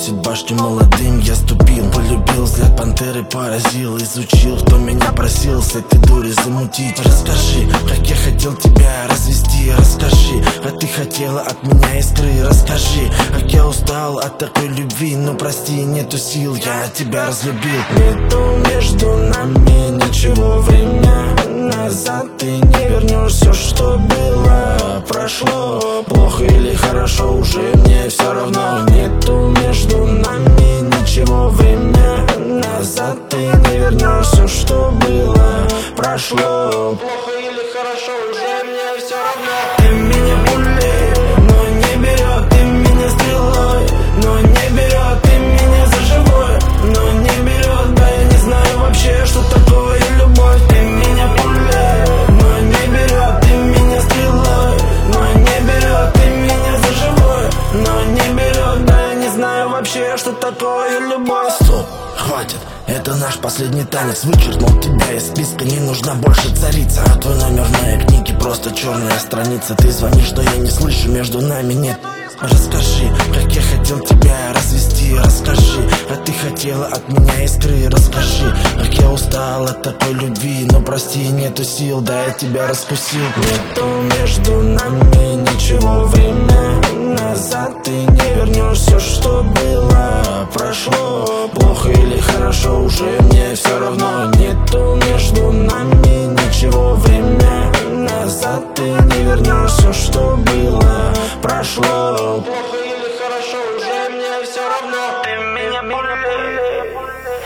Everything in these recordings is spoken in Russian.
сносит башню молодым. Я ступил, полюбил, взгляд пантеры поразил. Изучил, кто меня просил с этой дури замутить. Расскажи, как я хотел тебя развести. Расскажи, а ты хотела от меня искры. Расскажи, как я устал от такой любви. Ну прости, нету сил, я тебя разлюбил. Нету между нами ничего, время назад ты не вернешь. Все, что было, прошло. Плохо или хорошо, уже мне все равно. Нету между нами ничего, время назад ты не вернешь. Все, что было, прошло. Плохо или хорошо, уже мне все равно. Ты меня пулей, но не берет. Ты меня стрелой, но не берет. Ты меня за живое, но не берет. Да я не знаю вообще, что такое любовь. Ты меня пулей, но не берет. Ты меня стрелой, но не берет. Ты меня за живое, но не берет. Да я не знаю вообще, что такое любовь. Стоп, хватит, это наш последний танец. Вычеркнул тебя из списка, не нужна больше царица. А твой номер в моей книге просто черная страница. Ты звонишь, но я не слышу, между нами нет. Расскажи, как я хотел тебя развести. Расскажи, а ты хотела от меня искры. Расскажи, как я устал от такой любви. Но прости, нету сил, да я тебя раскусил. Нету между нами ничего, время назад ты не вернешь. Все, что было, прошло. Плохо или хорошо, уже мне все равно. Нету между нами ничего, время назад ты не вернешь. Все, что было, прошло. Плохо или хорошо, уже мне все равно. Ты меня пулей,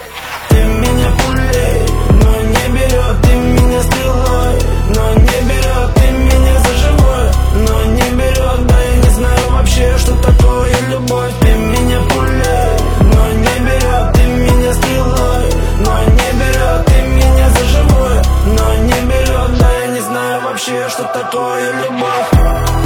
ты меня пулей, но не берет. Ты меня стрелой, но не берет. Ты меня за живое, но не берет. Да я не знаю вообще, что такое любовь. Ты меня пулей, но не берет. Ты меня стрелой, но не берет. Ты меня за живое, но не берет. Да я не знаю вообще, что такое любовь.